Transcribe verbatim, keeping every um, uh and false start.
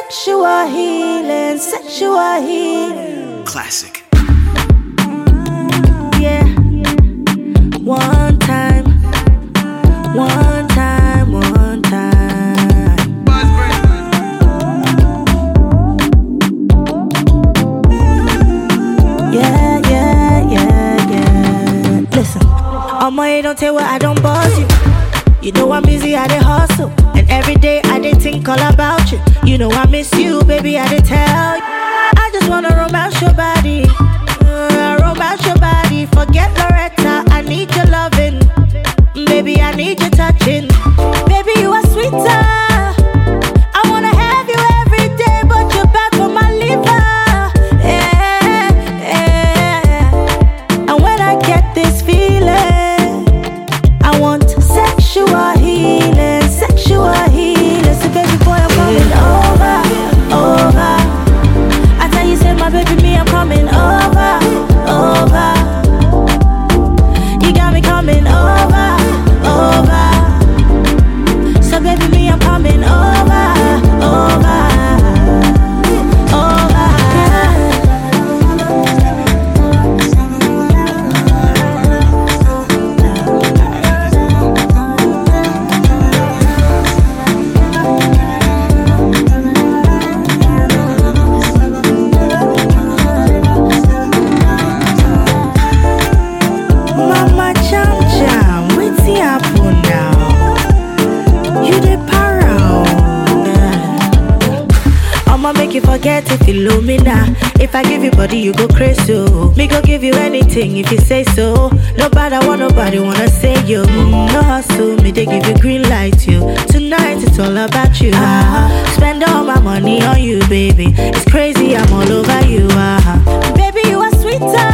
sexual healing, sexual healing. Classic. Yeah. One time, one time, one time. Yeah, yeah, yeah, yeah. Listen, I'ma you don't tell what I don't boss you. You know I'm busy, I dey hustle, and every day I dey think all about you. You know I miss you, baby, I dey tell you. I just wanna romance your body, uh, romance your body. Forget Loretta, I need your loving, baby, I need your touching. Baby, you are sweeter. I wanna have you every day, but you're bad for my liver. Yeah, yeah. And when I get this feeling, I want sexual healing, sexual healing. So baby boy, I'm coming over, over. I tell you, say my baby, me, I'm coming over, over. You got me coming over, over. So baby, me, I'm coming over, over, over. Mama jam jam, wetin happen now? You dey para o. I'ma make you forget if you love me now. If I give you body, you go crazy. Oh. Me go give you anything if you say so. Nobody want nobody wanna say you. Mm, no hustle, me they give you green light you. Tonight it's all about you. Uh-huh. Spend all my money on you, baby. It's crazy, I'm all over you. Uh-huh. Baby, you are sweeter.